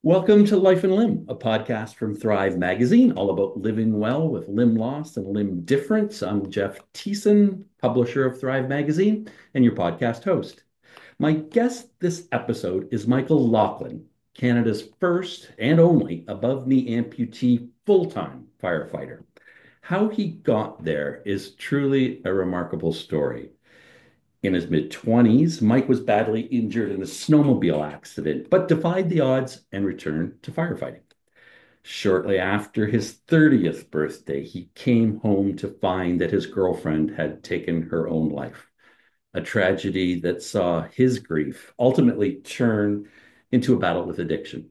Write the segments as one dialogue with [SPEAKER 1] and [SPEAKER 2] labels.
[SPEAKER 1] Welcome to Life and Limb, a podcast from Thrive Magazine, all about living well with limb loss and limb difference. I'm Jeff Thiessen, publisher of Thrive Magazine, and your podcast host. My guest this episode is Michael Laughlin, Canada's first and only above knee amputee full time firefighter. How he got there is truly a remarkable story. In his mid 20s, Mike was badly injured in a snowmobile accident, but defied the odds and returned to firefighting. Shortly after his 30th birthday, he came home to find that his girlfriend had taken her own life, a tragedy that saw his grief ultimately turn into a battle with addiction.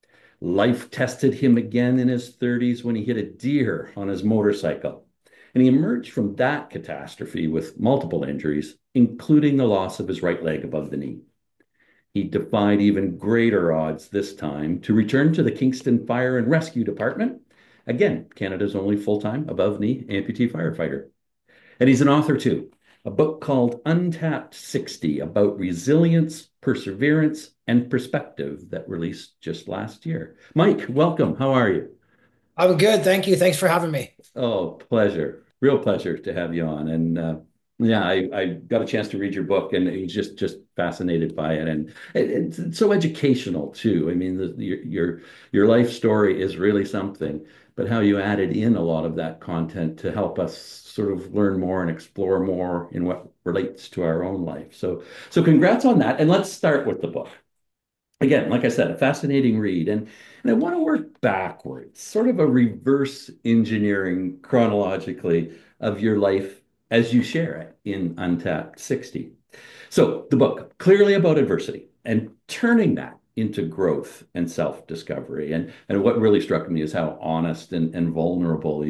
[SPEAKER 1] Life tested him again in his 30s when he hit a deer on his motorcycle. And he emerged from that catastrophe with multiple injuries, including the loss of his right leg above the knee. He defied even greater odds this time to return to the Kingston Fire and Rescue Department, again, Canada's only full time above knee amputee firefighter. And he's an author too, a book called Untapped 60 about resilience, perseverance, and perspective that released just last year. Mike, welcome. How are you?
[SPEAKER 2] I'm good. Thank you. Thanks for having me.
[SPEAKER 1] Oh, pleasure. Real pleasure to have you on. And yeah, I got a chance to read your book and he's just fascinated by it. And it's so educational too. I mean, your life story is really something, but how you added in a lot of that content to help us sort of learn more and explore more in what relates to our own life. So congrats on that. And let's start with the book. Again, like I said, a fascinating read. And I want to work backwards, sort of a reverse engineering chronologically of your life as you share it in Untapped 60. So the book, clearly about adversity and turning that into growth and self-discovery. And what really struck me is how honest and vulnerable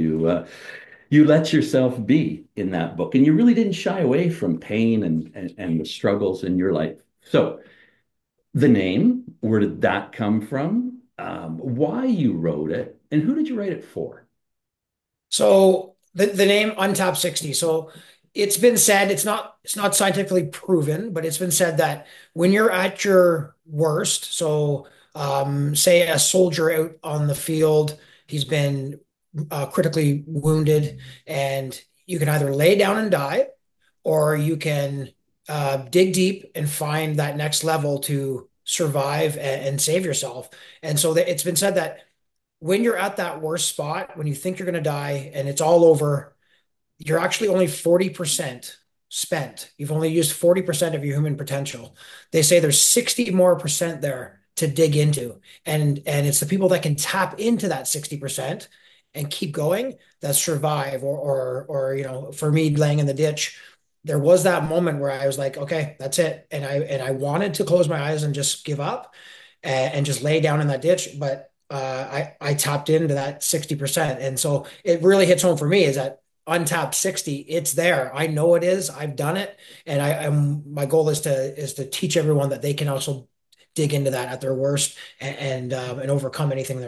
[SPEAKER 1] you let yourself be in that book. And you really didn't shy away from pain and the struggles in your life. So the name, where did that come from? Why you wrote it, and who did you write it for?
[SPEAKER 2] So the name Untap 60. So it's been said, it's not scientifically proven, but it's been said that when you're at your worst, so say a soldier out on the field, he's been critically wounded, and you can either lay down and die, or you can dig deep and find that next level to survive and save yourself. And so it's been said that when you're at that worst spot, when you think you're going to die and it's all over, you're actually only 40% spent. You've only used 40% of your human potential. They say there's 60 more percent there to dig into. And it's the people that can tap into that 60% and keep going that survive. Or for me laying in the ditch, there was that moment where I was like, okay, that's it. And I wanted to close my eyes and just give up and just lay down in that ditch. But I tapped into that 60%. And so it really hits home for me is that untapped 60, it's there. I know it is. I've done it. And my goal is to teach everyone that they can also dig into that at their worst and overcome anything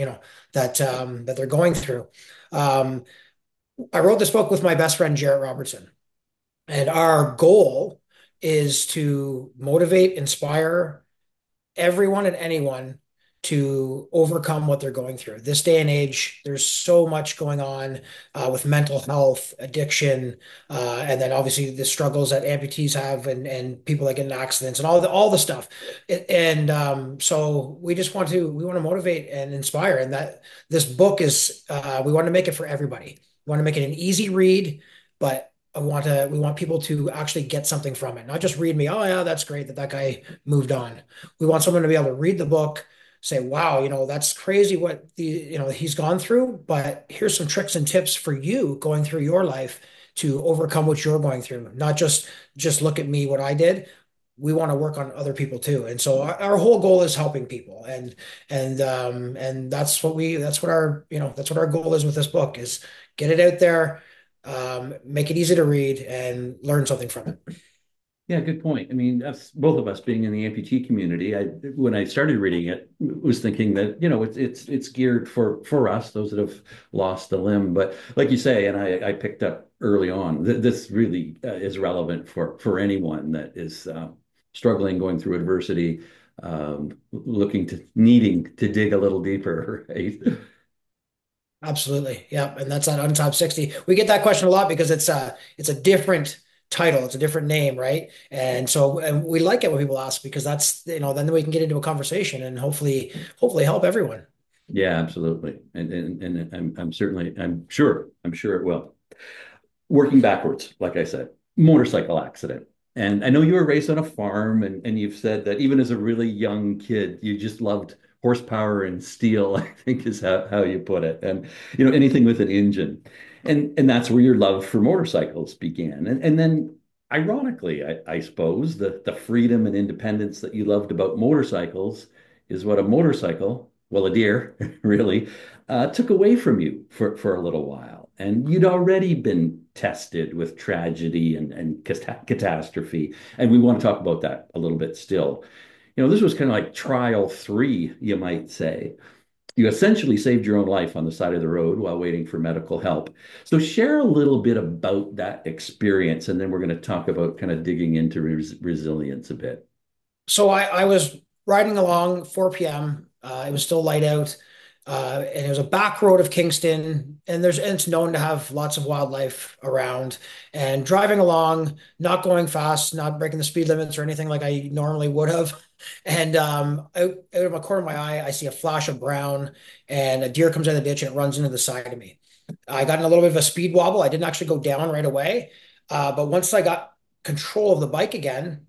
[SPEAKER 2] that they're going through. Um, I wrote this book with my best friend Jarrett Robertson, and our goal is to motivate, inspire everyone and anyone to overcome what they're going through. This day and age, there's so much going on with mental health, addiction, and then obviously the struggles that amputees have and people that get in accidents and all the stuff. So we want to motivate and inspire, and that this book is we want to make it for everybody. We want to make it an easy read, but we want people to actually get something from it, not just read me, oh yeah, that's great that that guy moved on. We want someone to be able to read the book, say, wow, that's crazy what he's gone through, but here's some tricks and tips for you going through your life to overcome what you're going through. Not just look at me, what I did. We want to work on other people too. And so our whole goal is helping people. And that's what our goal is with this book is get it out there, make it easy to read and learn something from it.
[SPEAKER 1] Yeah, good point. I mean, us, both of us being in the amputee community, when I started reading it, was thinking that it's geared for us, those that have lost a limb. But like you say, and I picked up early on, this really is relevant for anyone that is struggling, going through adversity. looking to needing to dig a little deeper, right?
[SPEAKER 2] Absolutely. Yeah. And that's on top 60. We get that question a lot because it's a different title, it's a different name, right? And so and we like it when people ask because that's, then we can get into a conversation and hopefully help everyone.
[SPEAKER 1] Yeah, absolutely. And I'm sure it will. Working backwards, like I said, motorcycle accident. And I know you were raised on a farm, and you've said that even as a really young kid, you just loved horsepower and steel, I think is how you put it. And anything with an engine. And that's where your love for motorcycles began. And then ironically, I suppose the freedom and independence that you loved about motorcycles is what a motorcycle, well, a deer, really, took away from you for a little while. And you'd already been tested with tragedy and catastrophe. And we want to talk about that a little bit still. This was kind of like trial three, you might say. You essentially saved your own life on the side of the road while waiting for medical help. So, share a little bit about that experience, and then we're going to talk about kind of digging into resilience a bit.
[SPEAKER 2] So I was riding along 4 p.m. It was still light out, and it was a back road of Kingston, and it's known to have lots of wildlife around. And driving along, not going fast, not breaking the speed limits or anything like I normally would have. And out of the corner of my eye, I see a flash of brown, and a deer comes out of the ditch and it runs into the side of me. I got in a little bit of a speed wobble. I didn't actually go down right away, but once I got control of the bike again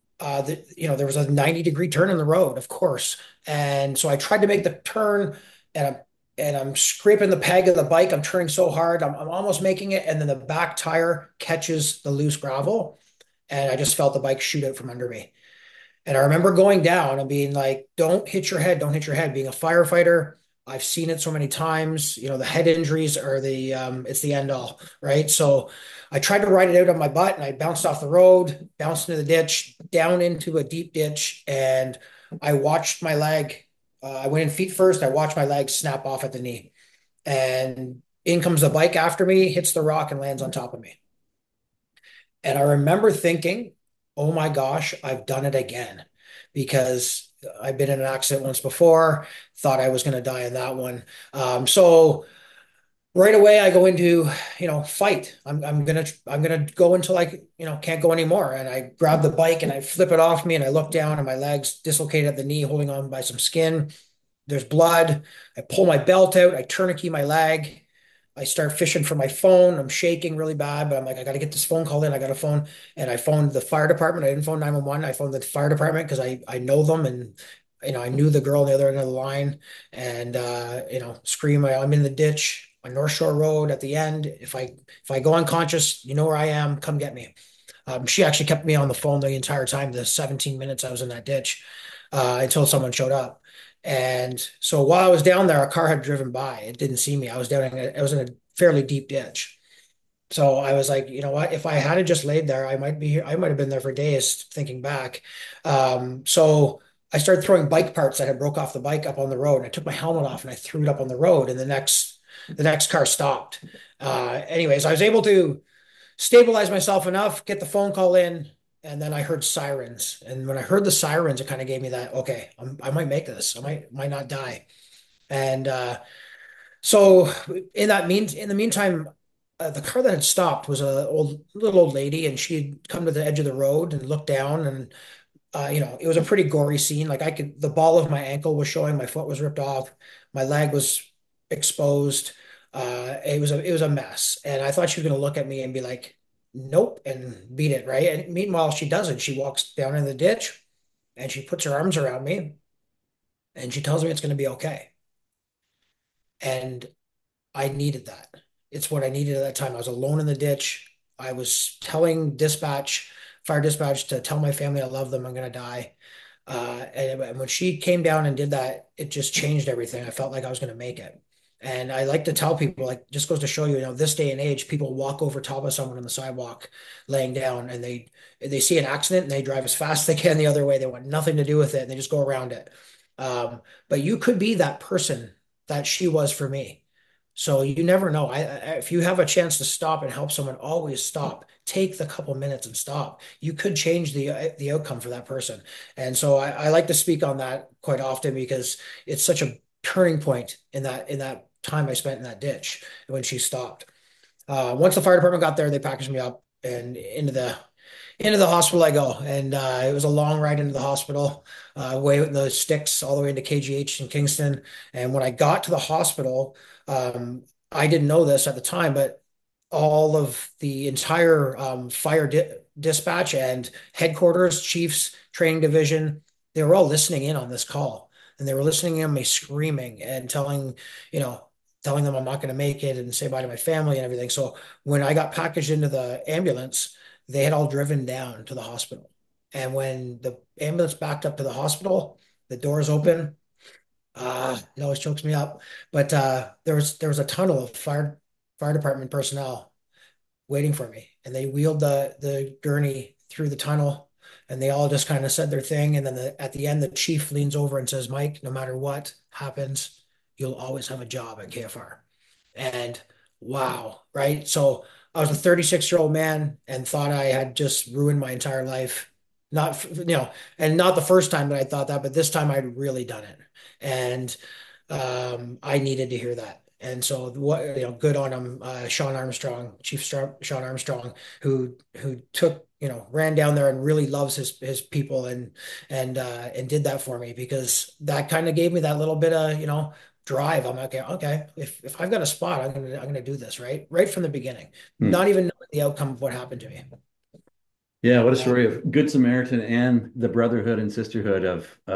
[SPEAKER 2] there was a 90-degree turn in the road, of course. And so I tried to make the turn and I'm scraping the peg of the bike. I'm turning so hard. I'm almost making it. And then the back tire catches the loose gravel. And I just felt the bike shoot out from under me. And I remember going down and being like, don't hit your head, don't hit your head. Being a firefighter, I've seen it so many times. The head injuries are it's the end all, right? So I tried to ride it out on my butt and I bounced off the road, bounced into the ditch, down into a deep ditch, and I watched my leg. I went in feet first. I watched my leg snap off at the knee. And in comes the bike after me, hits the rock and lands on top of me. And I remember thinking, oh my gosh, I've done it again because I've been in an accident once before, thought I was going to die in that one. So right away I go into, fight. I'm gonna go until can't go anymore. And I grab the bike and I flip it off me and I look down and my legs dislocated at the knee, holding on by some skin. There's blood. I pull my belt out. I tourniquet my leg. I start fishing for my phone. I'm shaking really bad, but I'm like, I got to get this phone call in. I got a phone, and I phoned the fire department. I didn't phone 911. I phoned the fire department because I know them, and I knew the girl on the other end of the line, and scream, I'm in the ditch on North Shore Road at the end. If I go unconscious, you know where I am. Come get me. She actually kept me on the phone the entire time, the 17 minutes I was in that ditch, until someone showed up. And so while I was down there, a car had driven by. It didn't see me. I was in a fairly deep ditch. So I was like, you know what? If I had just laid there, I might be here. I might have been there for days thinking back. So I started throwing bike parts that had broke off the bike up on the road. And I took my helmet off and I threw it up on the road. And the next car stopped. Anyways, I was able to stabilize myself enough, get the phone call in, and then I heard sirens. And when I heard the sirens, it kind of gave me that, okay, I might make this. I might not die. And so in the meantime, the car that had stopped was a little old lady, and she'd come to the edge of the road and looked down, and it was a pretty gory scene. Like the ball of my ankle was showing, my foot was ripped off, my leg was exposed. It was a mess, and I thought she was going to look at me and be like, "Nope," and beat it, right? And meanwhile, she doesn't. She walks down in the ditch, and she puts her arms around me, and she tells me it's going to be okay. And I needed that. It's what I needed at that time. I was alone in the ditch. I was telling fire dispatch, to tell my family I love them. I'm going to die. And when she came down and did that, it just changed everything. I felt like I was going to make it. And I like to tell people, like, just goes to show you, this day and age, people walk over top of someone on the sidewalk laying down, and they see an accident and they drive as fast as they can the other way. They want nothing to do with it, and they just go around it. But you could be that person that she was for me. So you never know. If you have a chance to stop and help someone, always stop. Take the couple minutes and stop. You could change the outcome for that person. And so I like to speak on that quite often because it's such a turning point in that time I spent in that ditch when she stopped. Once the fire department got there, they packaged me up and into the hospital I go. And it was a long ride into the hospital, way out in the sticks, all the way into KGH in Kingston. And when I got to the hospital, I didn't know this at the time, but all of the entire fire dispatch and headquarters, chiefs, training division, they were all listening in on this call. And they were listening in on me screaming and you know, telling them I'm not going to make it and say bye to my family and everything. So when I got packaged into the ambulance, they had all driven down to the hospital. And when the ambulance backed up to the hospital, the doors open. It always chokes me up. But there was a tunnel of fire department personnel waiting for me, and they wheeled the gurney through the tunnel, and they all just kind of said their thing. And then at the end, the chief leans over and says, "Mike, no matter what happens, you'll always have a job at KFR." And wow, right? So I was a 36-year-old man and thought I had just ruined my entire life. Not, and not the first time that I thought that, but this time I'd really done it. And I needed to hear that. And so what, good on him, Sean Armstrong, Sean Armstrong, who took, ran down there and really loves his people and did that for me because that kind of gave me that little bit of, drive. I'm like, okay, if I've got a spot, I'm gonna do this right from the beginning,
[SPEAKER 1] Hmm.
[SPEAKER 2] not even knowing the outcome of what happened to me.
[SPEAKER 1] Yeah, what a
[SPEAKER 2] Uh,
[SPEAKER 1] story of Good Samaritan and the brotherhood and sisterhood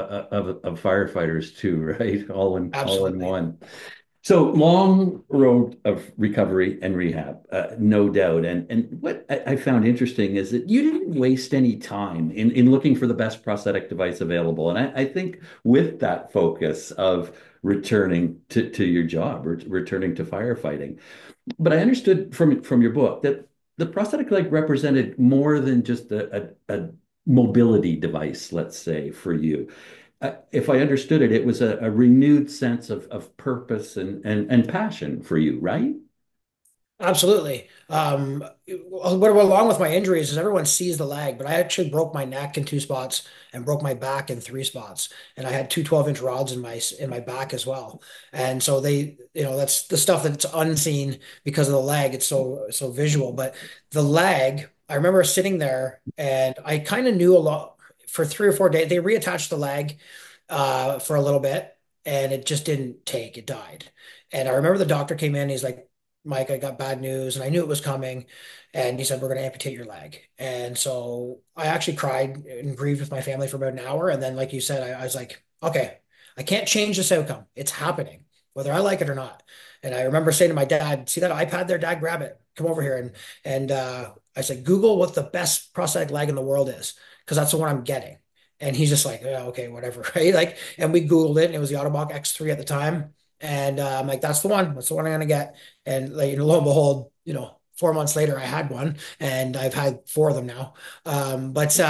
[SPEAKER 1] of firefighters too, right? All in
[SPEAKER 2] Absolutely.
[SPEAKER 1] one. So long road of recovery and rehab, no doubt. And what I found interesting is that you didn't waste any time in looking for the best prosthetic device available. And I think with that focus of returning to your job, returning to firefighting. But I understood from your book that the prosthetic leg represented more than just a mobility device, let's say, for you. If I understood it, it was a renewed sense of purpose and passion for you, right?
[SPEAKER 2] Absolutely. What along with my injuries is everyone sees the lag, but I actually broke my neck in two spots and broke my back in three spots, and I had two 12-inch rods in my back as well. And so that's the stuff that's unseen because of the lag. It's so visual, but the lag. I remember sitting there, and I kind of knew a lot for 3 or 4 days. They reattached the lag for a little bit, and it just didn't take. It died. And I remember the doctor came in. He's like, Mike, I got bad news, and I knew it was coming. And he said, we're going to amputate your leg. And so I actually cried and grieved with my family for about an hour. And then, like you said, I was like, okay, I can't change this outcome. It's happening, whether I like it or not. And I remember saying to my dad, see that iPad there, Dad, grab it. Come over here. And I said, Google what the best prosthetic leg in the world is, because that's the one I'm getting. And he's just like, yeah, okay, whatever, right? Like, and we Googled it, and it was the Ottobock X3 at the time. And I'm like, that's the one. That's the one I'm gonna get. And like, lo and behold, 4 months later, I had one, and I've had four of them now. But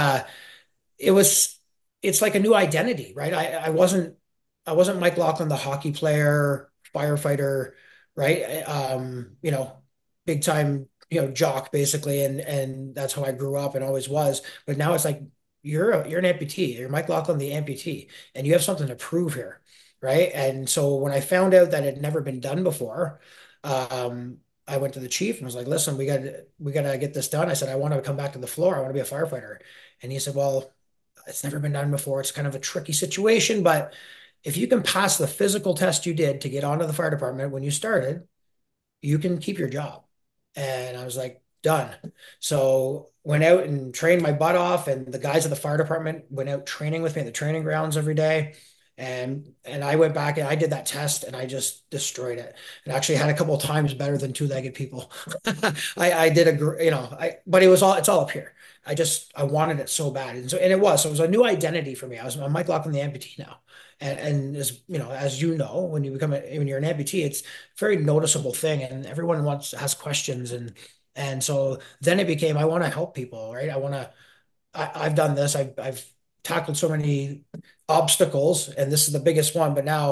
[SPEAKER 2] it was, it's like a new identity, right? I wasn't Mike Laughlin, the hockey player, firefighter, right? Big time, jock basically, and that's how I grew up and always was. But now it's like you're an amputee. You're Mike Laughlin, the amputee, and you have something to prove here, right? And so when I found out that it had never been done before, I went to the chief and was like, "Listen, we got to get this done." I said, "I want to come back to the floor. I want to be a firefighter." And he said, "Well, it's never been done before. It's kind of a tricky situation, but if you can pass the physical test you did to get onto the fire department when you started, you can keep your job." And I was like, done. So went out and trained my butt off, and the guys at the fire department went out training with me at the training grounds every day. And I went back and I did that test and I just destroyed it. And actually had a couple of times better than two-legged people. I did but it's all up here. I wanted it so bad. And it was a new identity for me. I'm Mike Laughlin, the amputee now. And as when you're an amputee, it's a very noticeable thing, and everyone has questions, and so then it became, I want to help people, right? I've done this. I've tackled so many obstacles, and this is the biggest one. But now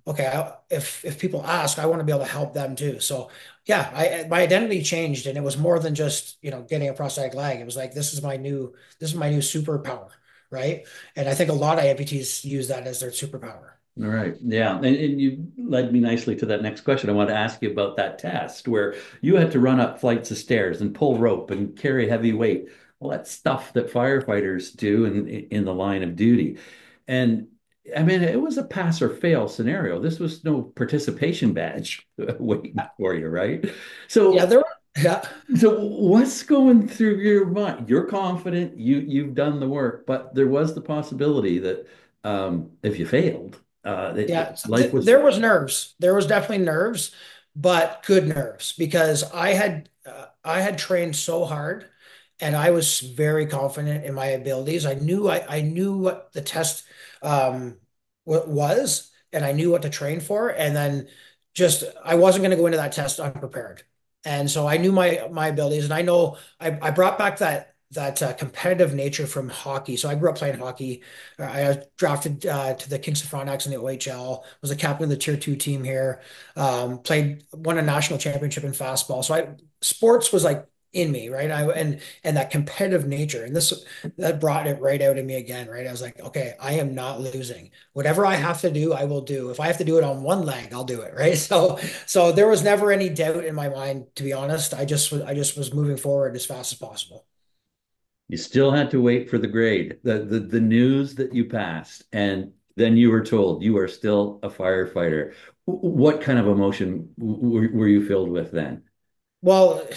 [SPEAKER 2] okay, if people ask, I want to be able to help them too. So yeah, my identity changed, and it was more than just, getting a prosthetic leg. It was like, this is my new superpower, right? And I think a lot of amputees use that as their superpower.
[SPEAKER 1] All right. Yeah. And you led me nicely to that next question. I want to ask you about that test where you had to run up flights of stairs and pull rope and carry heavy weight. Well, that's stuff that firefighters do in the line of duty. And I mean, it was a pass or fail scenario. This was no participation badge waiting for you, right?
[SPEAKER 2] Yeah,
[SPEAKER 1] So,
[SPEAKER 2] yeah,
[SPEAKER 1] so what's going through your mind? You're confident, you've done the work, but there was the possibility that if you failed,
[SPEAKER 2] yeah.
[SPEAKER 1] life was
[SPEAKER 2] There was nerves. There was definitely nerves, but good nerves because I had trained so hard, and I was very confident in my abilities. I knew what the test um, what was, and I knew what to train for, and then just I wasn't going to go into that test unprepared. And so I knew my abilities, and I know I brought back that competitive nature from hockey. So I grew up playing hockey. I was drafted to the Kingston Frontenacs in the OHL. Was a captain of the Tier 2 team here. Won a national championship in fastball. So sports was like in me, right? And that competitive nature, and this that brought it right out in me again, right? I was like, okay, I am not losing. Whatever I have to do, I will do. If I have to do it on one leg, I'll do it, right? So there was never any doubt in my mind, to be honest. I just was moving forward as fast as possible.
[SPEAKER 1] you still had to wait for the grade, the news that you passed, and then you were told you are still a firefighter. What kind of emotion were you filled with then?
[SPEAKER 2] Well,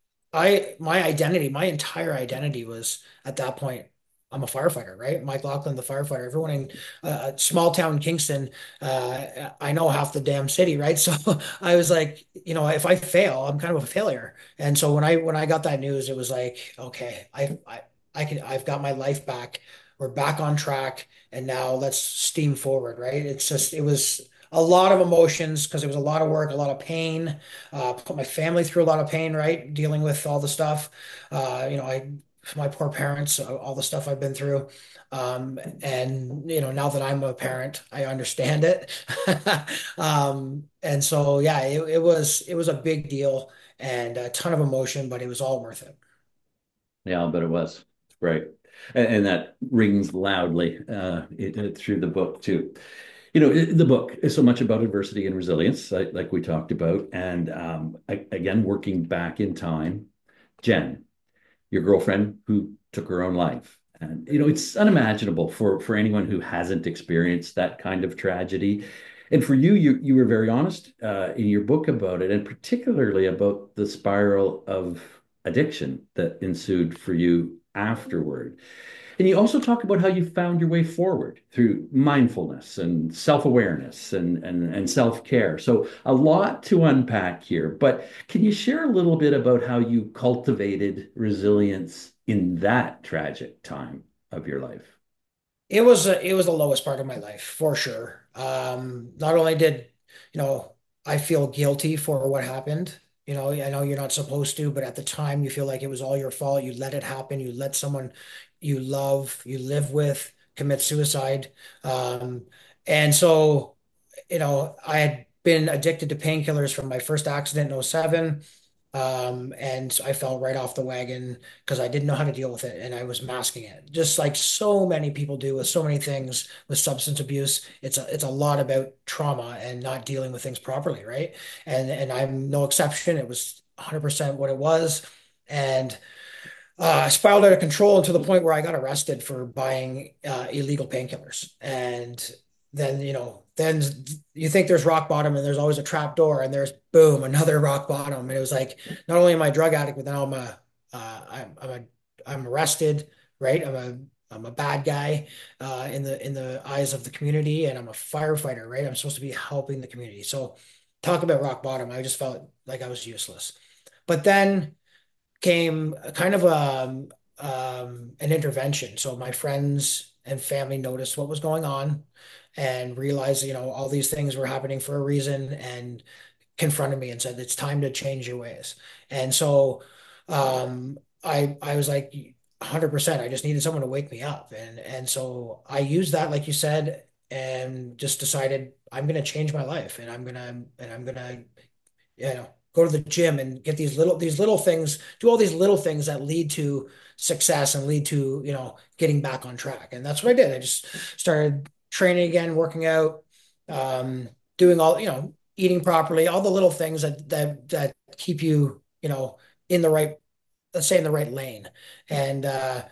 [SPEAKER 2] my entire identity was at that point, I'm a firefighter, right? Mike Laughlin, the firefighter. Everyone in small town Kingston, I know half the damn city, right? So I was like, if I fail, I'm kind of a failure. And so when I got that news, it was like, okay, I've got my life back. We're back on track, and now let's steam forward, right? It was a lot of emotions because it was a lot of work, a lot of pain, put my family through a lot of pain, right? Dealing with all the stuff, my poor parents, all the stuff I've been through. And now that I'm a parent, I understand it. And so, yeah, it was a big deal and a ton of emotion, but it was all worth it.
[SPEAKER 1] Yeah, I'll bet it was. Right. And that rings loudly through the book too. The book is so much about adversity and resilience, like we talked about. And again, working back in time, Jen, your girlfriend who took her own life. And it's unimaginable for anyone who hasn't experienced that kind of tragedy. And for you were very honest in your book about it, and particularly about the spiral of addiction that ensued for you afterward. And you also talk about how you found your way forward through mindfulness and self-awareness and self-care. So a lot to unpack here, but can you share a little bit about how you cultivated resilience in that tragic time of your life?
[SPEAKER 2] It was the lowest part of my life for sure. Not only did, you know, I feel guilty for what happened. I know you're not supposed to, but at the time you feel like it was all your fault. You let it happen. You let someone you love, you live with, commit suicide. Um, and so, I had been addicted to painkillers from my first accident in '07. And I fell right off the wagon because I didn't know how to deal with it and I was masking it. Just like so many people do with so many things with substance abuse. It's a lot about trauma and not dealing with things properly, right? And I'm no exception. It was 100% what it was. And I spiraled out of control to the point where I got arrested for buying illegal painkillers. And then you think there's rock bottom and there's always a trap door and there's boom, another rock bottom. And it was like, not only am I a drug addict, but now I'm arrested, right? I'm a bad guy in the eyes of the community, and I'm a firefighter, right? I'm supposed to be helping the community. So talk about rock bottom. I just felt like I was useless. But then came kind of an intervention. So my friends and family noticed what was going on and realized, all these things were happening for a reason and confronted me and said, it's time to change your ways. And so I was like 100%. I just needed someone to wake me up. And so I used that, like you said, and just decided I'm going to change my life, and I'm going to, go to the gym and get these little things, do all these little things that lead to success and lead to, getting back on track. And that's what I did. I just started training again, working out, doing all, eating properly, all the little things that keep you, in the right, let's say in the right lane. And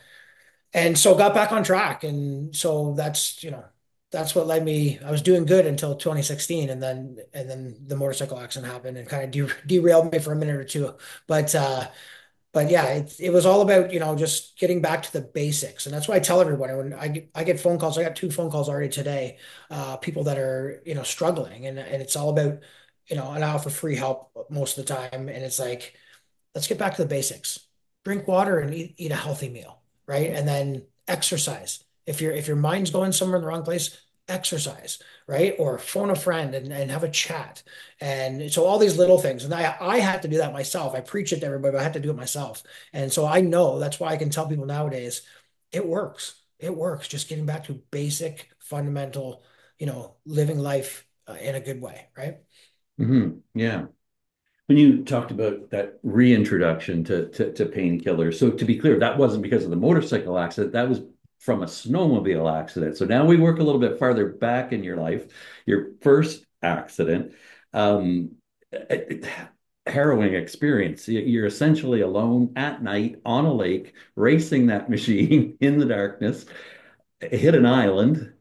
[SPEAKER 2] so got back on track. And so that's what led me. I was doing good until 2016, and then the motorcycle accident happened and kind of derailed me for a minute or two. But yeah, it was all about, just getting back to the basics. And that's why I tell everybody when I get phone calls. I got 2 phone calls already today, people that are, struggling, and it's all about, and I offer free help most of the time. And it's like, let's get back to the basics. Drink water and eat a healthy meal, right? And then exercise. If your mind's going somewhere in the wrong place, exercise, right? Or phone a friend and have a chat. And so all these little things. And I had to do that myself. I preach it to everybody, but I had to do it myself. And so I know that's why I can tell people nowadays, it works. It works. Just getting back to basic, fundamental, living life in a good way, right?
[SPEAKER 1] Yeah. When you talked about that reintroduction to painkillers, so to be clear, that wasn't because of the motorcycle accident. That was from a snowmobile accident. So now we work a little bit farther back in your life. Your first accident, um, harrowing experience. You're essentially alone at night on a lake, racing that machine in the darkness, hit an island,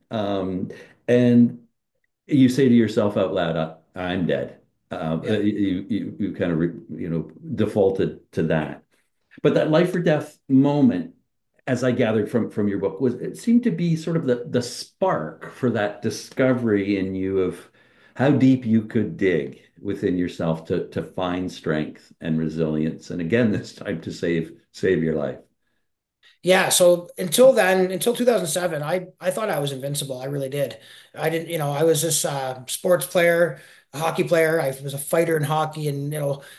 [SPEAKER 1] and you say to yourself out loud, "I'm dead."
[SPEAKER 2] Yeah.
[SPEAKER 1] You kind of defaulted to that. But that life or death moment, as I gathered from your book, was it seemed to be sort of the spark for that discovery in you of how deep you could dig within yourself to find strength and resilience, and again this time to save your life.
[SPEAKER 2] Yeah, so until then, until 2007, I thought I was invincible. I really did. I didn't, I was this sports player, a hockey player. I was a fighter in hockey, and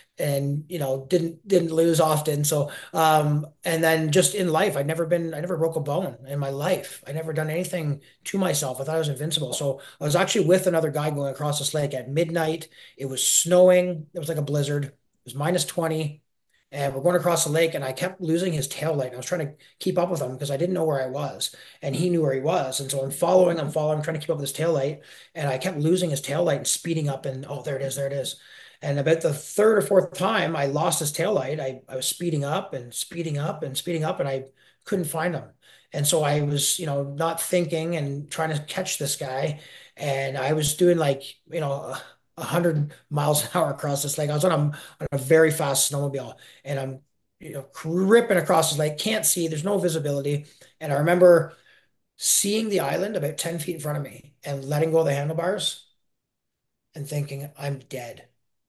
[SPEAKER 2] didn't lose often. So and then just in life, I never broke a bone in my life. I never done anything to myself. I thought I was invincible. So I was actually with another guy going across this lake at midnight. It was snowing. It was like a blizzard. It was -20. And we're going across the lake, and I kept losing his tail light. I was trying to keep up with him because I didn't know where I was, and he knew where he was. And so I'm following, trying to keep up with his tail light, and I kept losing his tail light and speeding up. And oh, there it is, there it is. And about the third or fourth time I lost his tail light, I was speeding up and speeding up and speeding up, and I couldn't find him. And so I was, not thinking and trying to catch this guy, and I was doing like, 100 miles an hour across this lake. I was on a very fast snowmobile, and I'm ripping across this lake. Can't see. There's no visibility. And I remember seeing the island about 10 feet in front of me and letting go of the handlebars and thinking, I'm dead.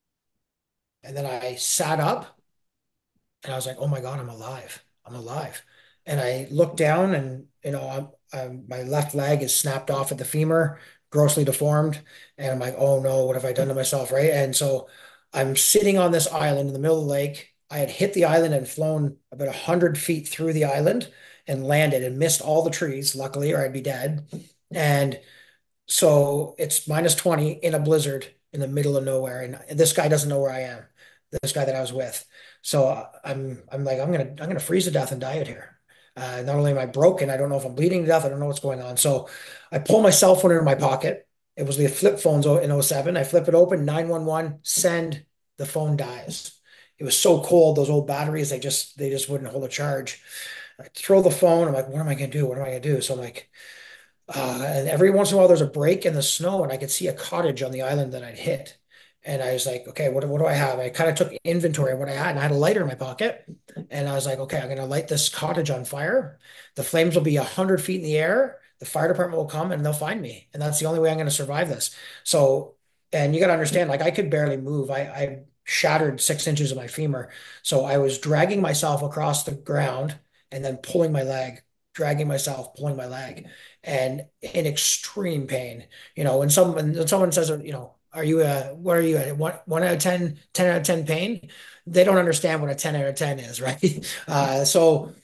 [SPEAKER 2] And then I sat up and I was like, oh my God, I'm alive. I'm alive. And I looked down, and, my left leg is snapped off at the femur, grossly deformed. And I'm like, oh no, what have I done to myself? Right. And so I'm sitting on this island in the middle of the lake. I had hit the island and flown about 100 feet through the island and landed and missed all the trees, luckily, or I'd be dead. And so it's -20 in a blizzard in the middle of nowhere. And this guy doesn't know where I am, this guy that I was with. So I'm like, I'm gonna freeze to death and die out here. Not only am I broken, I don't know if I'm bleeding to death. I don't know what's going on. So I pull my cell phone into my pocket. It was the flip phones in '07. I flip it open, 911, send, the phone dies. It was so cold, those old batteries, they just wouldn't hold a charge. I throw the phone. I'm like, what am I gonna do? What am I gonna do? So I'm like, and every once in a while, there's a break in the snow, and I could see a cottage on the island that I'd hit. And I was like, okay, what do I have? I kind of took inventory of what I had, and I had a lighter in my pocket. And I was like, okay, I'm going to light this cottage on fire. The flames will be 100 feet in the air. The fire department will come and they'll find me. And that's the only way I'm going to survive this. So, and you got to understand, like, I could barely move. I shattered 6 inches of my femur. So I was dragging myself across the ground and then pulling my leg, dragging myself, pulling my leg, and in extreme pain. When someone says, are you what are you at? One out of 10, 10 out of 10 pain? They don't understand what a 10 out of 10 is, right? So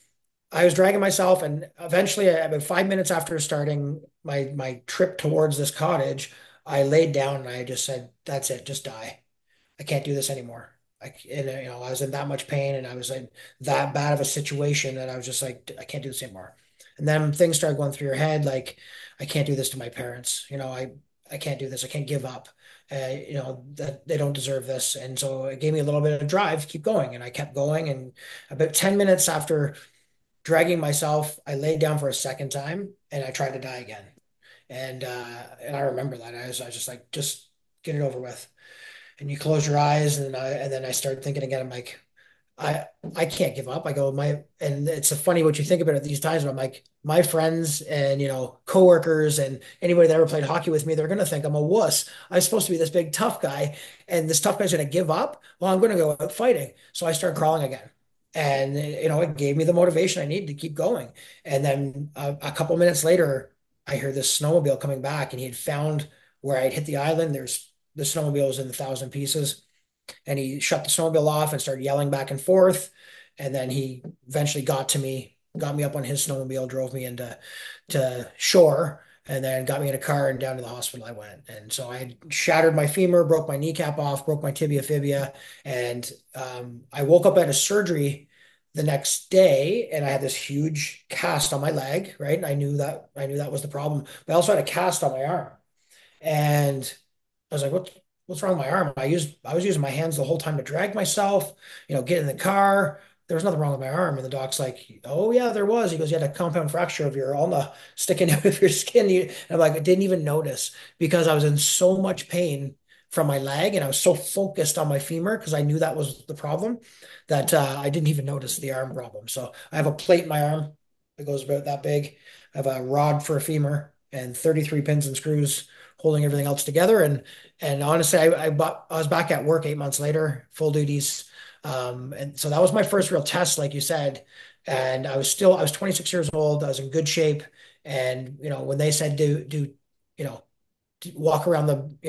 [SPEAKER 2] I was dragging myself, and eventually, about 5 minutes after starting my trip towards this cottage, I laid down and I just said, "That's it, just die. I can't do this anymore." I was in that much pain, and I was in that bad of a situation that I was just like, I can't do this anymore. And then things started going through your head, like, I can't do this to my parents. I can't do this. I can't give up. That they don't deserve this. And so it gave me a little bit of drive to keep going, and I kept going. And about 10 minutes after dragging myself, I laid down for a second time and I tried to die again. And I remember that. I was just like, just get it over with. And you close your eyes, and then I started thinking again. I'm like, I I can't give up. I go, my and it's so funny what you think about at these times, but I'm like, my friends and coworkers and anybody that ever played hockey with me, they're gonna think I'm a wuss. I'm supposed to be this big tough guy, and this tough guy's gonna give up. Well, I'm gonna go out fighting. So I started crawling again. And it gave me the motivation I needed to keep going. And then a couple minutes later, I hear this snowmobile coming back, and he had found where I'd hit the island. There's the snowmobile was in 1,000 pieces, and he shut the snowmobile off and started yelling back and forth. And then he eventually got me up on his snowmobile, drove me into to shore, and then got me in a car and down to the hospital I went. And so I shattered my femur, broke my kneecap off, broke my tibia fibia, and I woke up at a surgery the next day, and I had this huge cast on my leg, right? And I knew that was the problem, but I also had a cast on my arm. And I was like, what's wrong with my arm? I was using my hands the whole time to drag myself, get in the car. There was nothing wrong with my arm. And the doc's like, oh yeah, there was. He goes, you had a compound fracture of your ulna sticking out of your skin. And I'm like, I didn't even notice because I was in so much pain from my leg, and I was so focused on my femur because I knew that was the problem that I didn't even notice the arm problem. So I have a plate in my arm that goes about that big. I have a rod for a femur and 33 pins and screws holding everything else together. And honestly, I was back at work 8 months later, full duties. And so that was my first real test, like you said. And I was 26 years old. I was in good shape. And when they said you know, walk around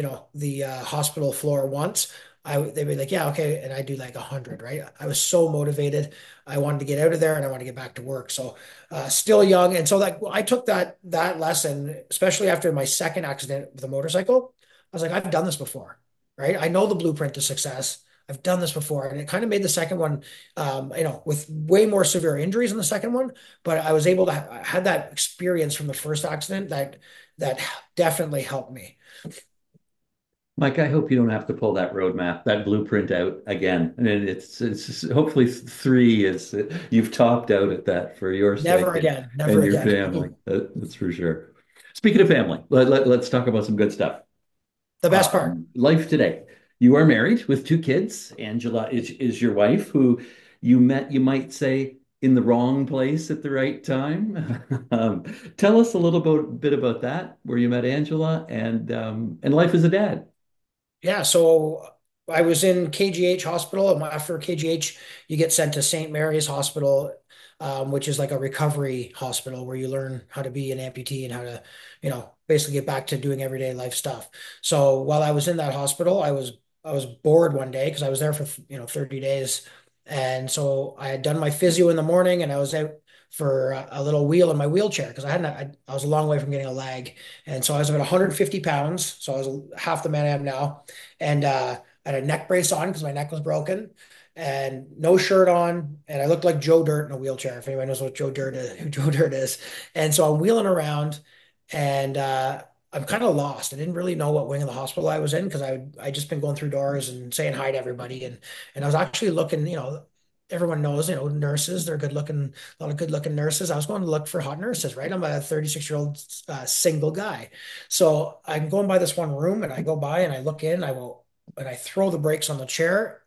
[SPEAKER 2] the hospital floor once, they'd be like, yeah, okay. And I do like 100, right? I was so motivated. I wanted to get out of there and I wanted to get back to work. So still young. And so I took that lesson, especially after my second accident with a motorcycle. I was like, I've done this before, right? I know the blueprint to success. I've done this before. And it kind of made the second one, with way more severe injuries in the second one, but I was able to I had that experience from the first accident that definitely helped me.
[SPEAKER 1] Mike, I hope you don't have to pull that roadmap, that blueprint out again. And it's hopefully three is you've topped out at that for your
[SPEAKER 2] Never
[SPEAKER 1] sake
[SPEAKER 2] again, never
[SPEAKER 1] and your
[SPEAKER 2] again.
[SPEAKER 1] family. That's for sure. Speaking of family, let's talk about some good stuff.
[SPEAKER 2] The best part.
[SPEAKER 1] Life today. You are married with two kids. Angela is your wife, who you met, you might say, in the wrong place at the right time. Tell us a bit about that, where you met Angela and life as a dad.
[SPEAKER 2] Yeah, so I was in KGH hospital, and after KGH, you get sent to St. Mary's Hospital, which is like a recovery hospital where you learn how to be an amputee and how to, basically get back to doing everyday life stuff. So while I was in that hospital, I was bored one day because I was there for 30 days. And so I had done my physio in the morning, and I was out for a little wheel in my wheelchair because I was a long way from getting a leg. And so I was about 150 pounds. So I was half the man I am now. And I had a neck brace on because my neck was broken, and no shirt on. And I looked like Joe Dirt in a wheelchair, if anybody knows what Joe Dirt is, who Joe Dirt is. And so I'm wheeling around, and I'm kind of lost. I didn't really know what wing of the hospital I was in because I just been going through doors and saying hi to everybody. And I was actually looking, everyone knows, nurses, they're good looking, a lot of good looking nurses. I was going to look for hot nurses, right? I'm a 36-year-old single guy. So I'm going by this one room, and I go by and I look in, and I throw the brakes on the chair,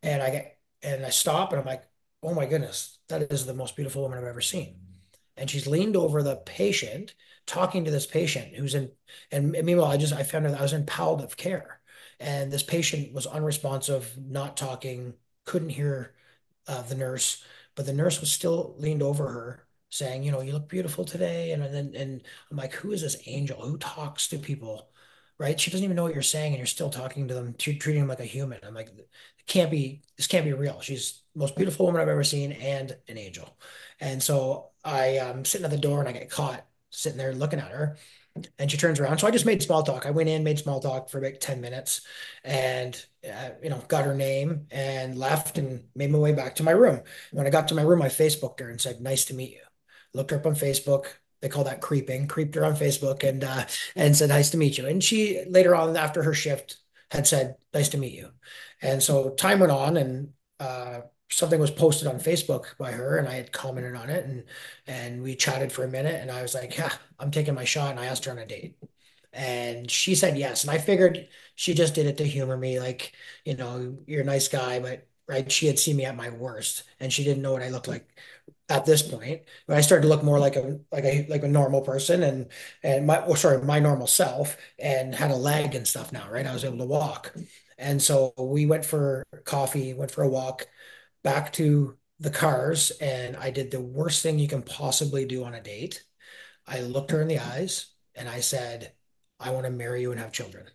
[SPEAKER 2] and I stop, and I'm like, oh my goodness, that is the most beautiful woman I've ever seen. And she's leaned over the patient, talking to this patient who's in, and meanwhile, I found out that I was in palliative care. And this patient was unresponsive, not talking, couldn't hear the nurse, but the nurse was still leaned over her saying, you look beautiful today. And I'm like, who is this angel? Who talks to people? Right? She doesn't even know what you're saying, and you're still talking to them, treating them like a human. I'm like, this can't be real. most beautiful woman I've ever seen and an angel. And so I am sitting at the door and I get caught sitting there looking at her. And she turns around. So I just made small talk. I went in, made small talk for about 10 minutes and, got her name and left and made my way back to my room. When I got to my room, I Facebooked her and said, "Nice to meet you." Looked her up on Facebook. They call that creeping. Creeped her on Facebook and said, "Nice to meet you." And she later on after her shift had said, "Nice to meet you." And so time went on and something was posted on Facebook by her and I had commented on it and we chatted for a minute and I was like, "Yeah, I'm taking my shot." And I asked her on a date. And she said yes. And I figured she just did it to humor me, like, you're a nice guy, but right, she had seen me at my worst and she didn't know what I looked like at this point. But I started to look more like a normal person and my normal self and had a leg and stuff now, right? I was able to walk. And so we went for coffee, went for a walk back to the cars, and I did the worst thing you can possibly do on a date. I looked her in the eyes and I said, "I want to marry you and have children."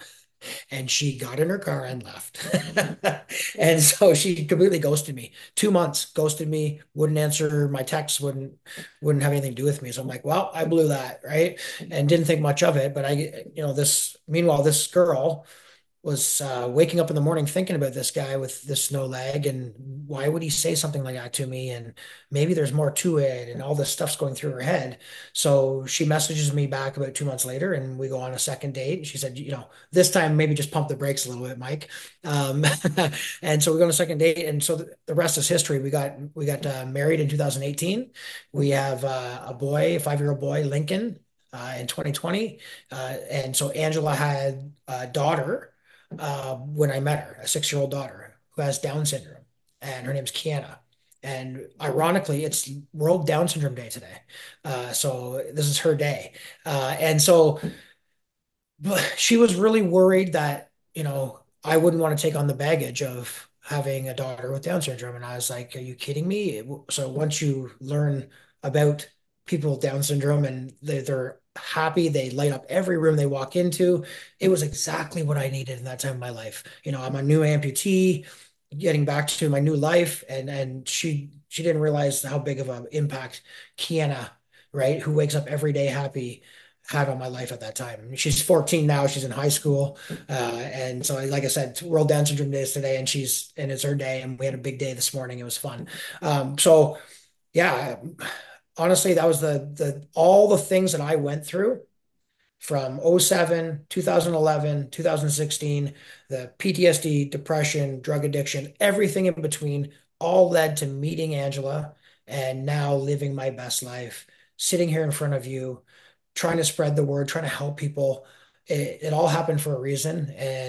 [SPEAKER 2] And she got in her car and left. And so she completely ghosted me. 2 months ghosted me, wouldn't answer my texts, wouldn't have anything to do with me. So I'm like, well, I blew that, right? And didn't think much of it. But meanwhile, this girl was waking up in the morning thinking about this guy with this no leg and why would he say something like that to me and maybe there's more to it and all this stuff's going through her head. So she messages me back about 2 months later and we go on a second date. She said, this time maybe just pump the brakes a little bit, Mike. um, and so we go on a second date and so the rest is history. We got married in 2018. We have a boy, a 5-year-old boy, Lincoln, in 2020. And so Angela had a daughter when I met her, a 6-year-old daughter who has Down syndrome, and her name's Kiana. And ironically, it's World Down Syndrome Day today. So this is her day. And so but she was really worried that, I wouldn't want to take on the baggage of having a daughter with Down syndrome. And I was like, "Are you kidding me?" So once you learn about people with Down syndrome and they're happy, they light up every room they walk into. It was exactly what I needed in that time of my life. I'm a new amputee, getting back to my new life, and she didn't realize how big of an impact Kiana, right, who wakes up every day happy, had on my life at that time. She's 14 now. She's in high school. And so, like I said, World Down Syndrome Day is today, and it's her day. And we had a big day this morning. It was fun. So yeah, honestly, that was all the things that I went through from '07, 2011, 2016, the PTSD, depression, drug addiction, everything in between, all led to meeting Angela and now living my best life, sitting here in front of you, trying to spread the word, trying to help people. It all happened for a reason,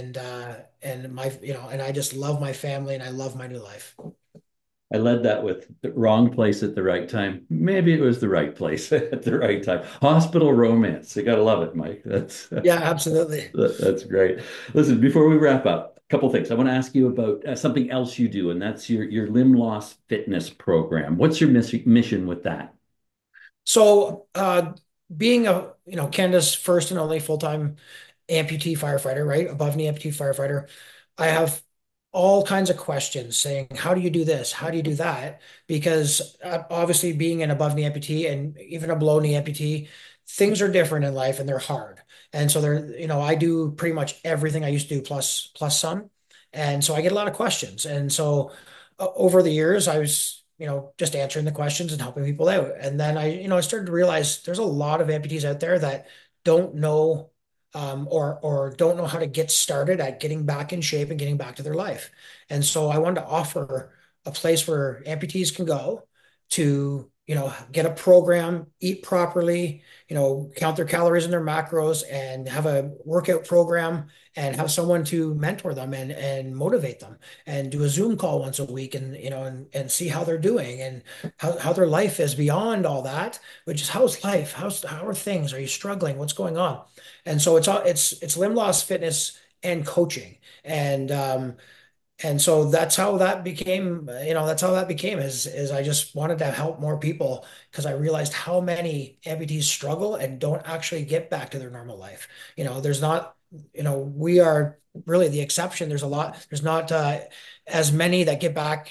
[SPEAKER 2] and I just love my family and I love my new life.
[SPEAKER 1] I led that with the wrong place at the right time. Maybe it was the right place at the right time. Hospital romance. You got to love it, Mike.
[SPEAKER 2] Yeah, absolutely.
[SPEAKER 1] That's great. Listen, before we wrap up, a couple things. I want to ask you about something else you do, and that's your limb loss fitness program. What's your mission with that?
[SPEAKER 2] So, being Canada's first and only full-time amputee firefighter, right? Above knee amputee firefighter. I have all kinds of questions saying, how do you do this? How do you do that? Because obviously being an above knee amputee and even a below knee amputee, things are different in life and they're hard. And so I do pretty much everything I used to do plus some. And so I get a lot of questions. And so over the years, I was, just answering the questions and helping people out. And then I started to realize there's a lot of amputees out there that don't know or don't know how to get started at getting back in shape and getting back to their life. And so I wanted to offer a place where amputees can go to, get a program, eat properly, count their calories and their macros, and have a workout program and have someone to mentor them and motivate them and do a Zoom call once a week and, and see how they're doing and how their life is beyond all that, which is how's life? How are things? Are you struggling? What's going on? And so it's limb loss fitness and coaching. And so that's how that became is I just wanted to help more people because I realized how many amputees struggle and don't actually get back to their normal life. There's not, we are really the exception. There's not as many that get back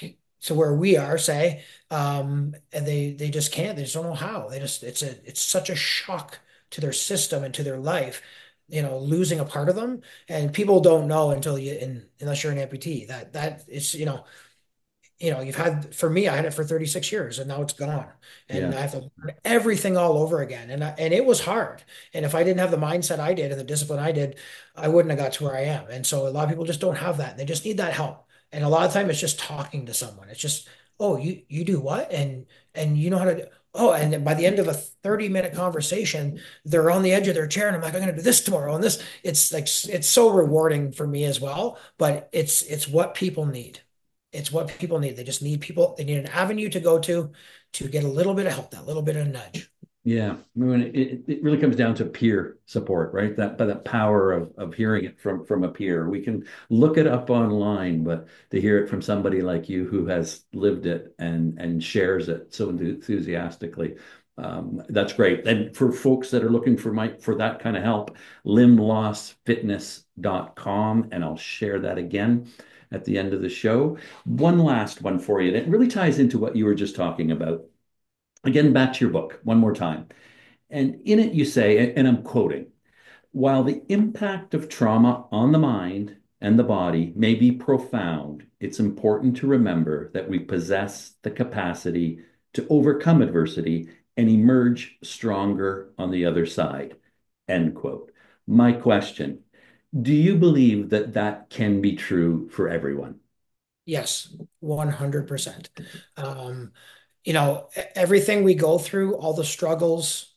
[SPEAKER 2] to where we are, say, and they just can't. They just don't know how. They just it's such a shock to their system and to their life, losing a part of them. And people don't know unless you're an amputee that it's you've had, for me, I had it for 36 years and now it's gone. And
[SPEAKER 1] Yeah.
[SPEAKER 2] I have to learn everything all over again. And it was hard. And if I didn't have the mindset I did and the discipline I did, I wouldn't have got to where I am. And so a lot of people just don't have that. They just need that help. And a lot of time it's just talking to someone. It's just, oh, you do what? And you know how to do, oh, and then by the end of a 30-minute conversation, they're on the edge of their chair and I'm like, I'm gonna do this tomorrow. And this, it's like it's so rewarding for me as well. But it's what people need. It's what people need. They just need people. They need an avenue to go to get a little bit of help, that little bit of nudge.
[SPEAKER 1] Yeah, I mean, it really comes down to peer support, right? That by the power of hearing it from a peer. We can look it up online, but to hear it from somebody like you who has lived it and shares it so enthusiastically, that's great. And for folks that are looking for that kind of help, limlossfitness.com, and I'll share that again at the end of the show. One last one for you that really ties into what you were just talking about. Again, back to your book one more time. And in it, you say, and I'm quoting, while the impact of trauma on the mind and the body may be profound, it's important to remember that we possess the capacity to overcome adversity and emerge stronger on the other side. End quote. My question, do you believe that that can be true for everyone?
[SPEAKER 2] Yes, 100%. Um, Everything we go through, all the struggles,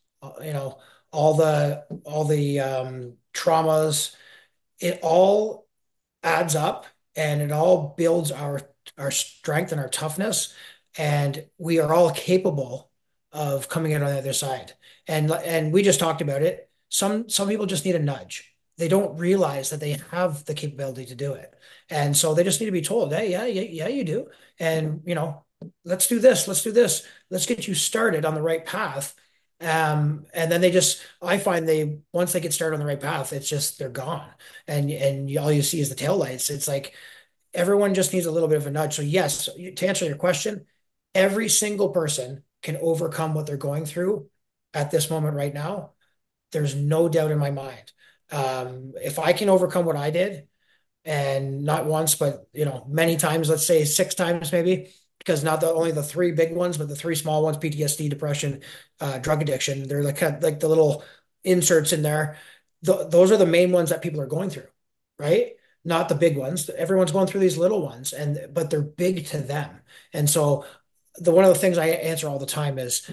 [SPEAKER 2] all the traumas, it all adds up and it all builds our strength and our toughness. And we are all capable of coming out on the other side. And we just talked about it. Some people just need a nudge. They don't realize that they have the capability to do it. And so they just need to be told, hey, yeah, yeah, yeah, you do. And let's do this, let's do this, let's get you started on the right path. And then I find once they get started on the right path, it's just, they're gone. And all you see is the taillights. It's like everyone just needs a little bit of a nudge. So yes, to answer your question, every single person can overcome what they're going through at this moment right now. There's no doubt in my mind. If I can overcome what I did, and not once, but many times, let's say 6 times maybe, because not only the three big ones, but the three small ones: PTSD, depression, drug addiction. They're like the little inserts in there. Those are the main ones that people are going through, right? Not the big ones. Everyone's going through these little ones, but they're big to them. And so the one of the things I answer all the time is,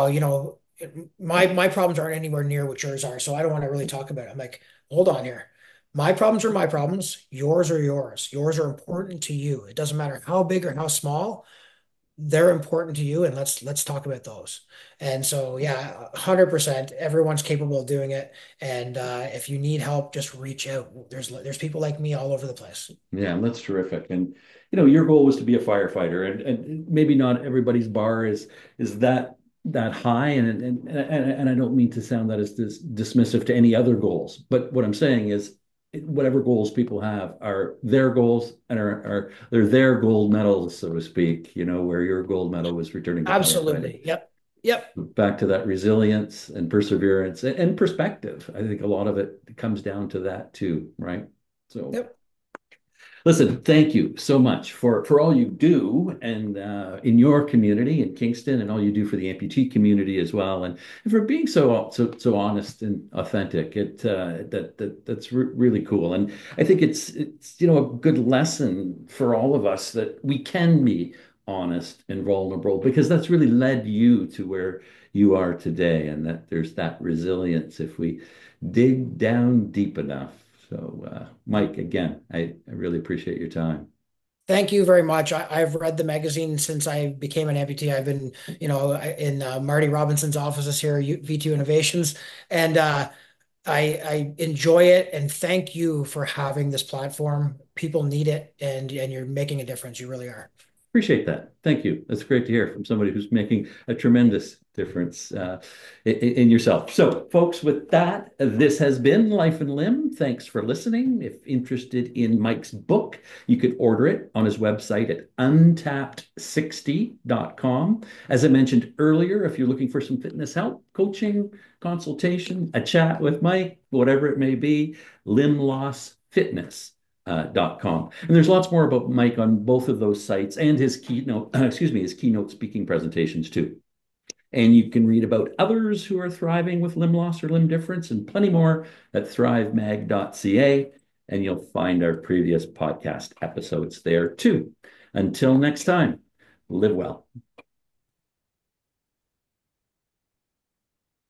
[SPEAKER 2] my problems aren't anywhere near what yours are, so I don't want to really talk about it. I'm like, hold on here. My problems are my problems. Yours are yours. Yours are important to you. It doesn't matter how big or how small, they're important to you, and let's talk about those. And so, yeah, 100%, everyone's capable of doing it. And if you need help, just reach out. There's people like me all over the place.
[SPEAKER 1] Yeah, that's terrific. And your goal was to be a firefighter, and maybe not everybody's bar is that high, and I don't mean to sound that as dismissive to any other goals, but what I'm saying is whatever goals people have are their goals and are they're their gold medals, so to speak, where your gold medal was returning to firefighting.
[SPEAKER 2] Absolutely. Yep. Yep.
[SPEAKER 1] Back to that resilience and perseverance and perspective. I think a lot of it comes down to that too, right? So
[SPEAKER 2] Yep.
[SPEAKER 1] listen, thank you so much for all you do and in your community in Kingston, and all you do for the amputee community as well, and for being so honest and authentic. That's really cool, and I think it's a good lesson for all of us that we can be honest and vulnerable, because that's really led you to where you are today, and that there's that resilience if we dig down deep enough. So, Mike, again, I really appreciate your time.
[SPEAKER 2] Thank you very much. I've read the magazine since I became an amputee. I've been, in Marty Robinson's offices here, V2 Innovations, and I enjoy it. And thank you for having this platform. People need it, and you're making a difference. You really are.
[SPEAKER 1] Appreciate that. Thank you. That's great to hear from somebody who's making a tremendous difference in yourself. So, folks, with that, this has been Life and Limb. Thanks for listening. If interested in Mike's book, you could order it on his website at untapped60.com. As I mentioned earlier, if you're looking for some fitness help, coaching, consultation, a chat with Mike, whatever it may be, limlossfitness.com. And there's lots more about Mike on both of those sites and his keynote, his keynote speaking presentations too. And you can read about others who are thriving with limb loss or limb difference and plenty more at thrivemag.ca. And you'll find our previous podcast episodes there too. Until next time, live well.